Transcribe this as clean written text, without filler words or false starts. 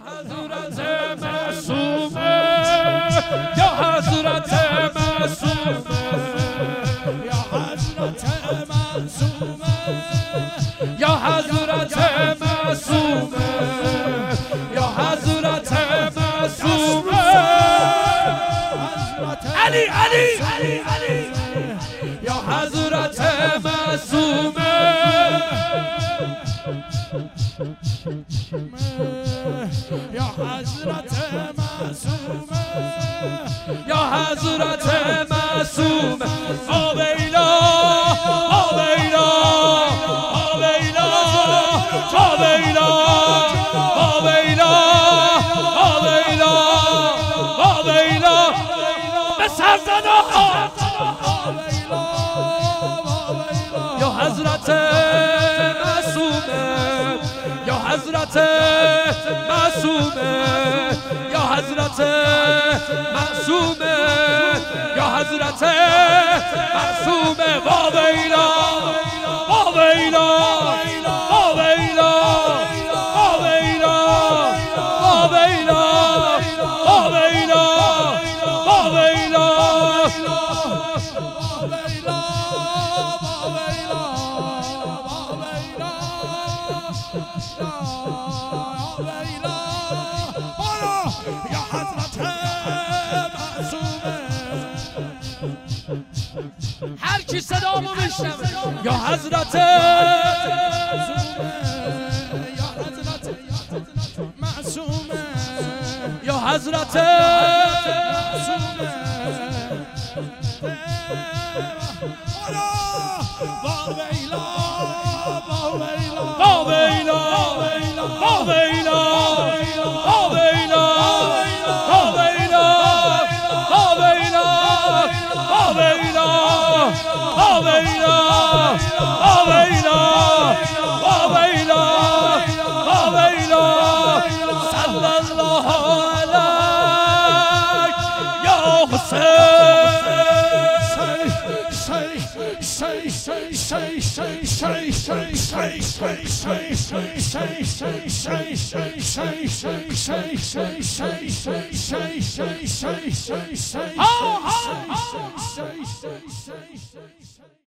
حضرت معصومه یا حضرت معصومه یا حضرت معصومه یا حضرت معصومه یا حضرت معصومه علی علی علی علی یا حضرت معصومه یا حضرت معصومه یا حضرت معصومه آویلا آویلا آویلا آویلا آویلا آویلا آویلا به سرزنا یا حضرت معصومه یا حضرت معصومه یا حضرت معصومه یا حضرت معصومه واویلا واویلا واویلا واویلا واویلا واویلا واویلا یا حضرت معصومه هر کی صدامو بشنوه یا حضرت معصومه یا حضرت واویلا واویلا واویلا واویلا واویلا واویلا واویلا واویلا واویلا واویلا واویلا واویلا صلی الله علیک یا حسین say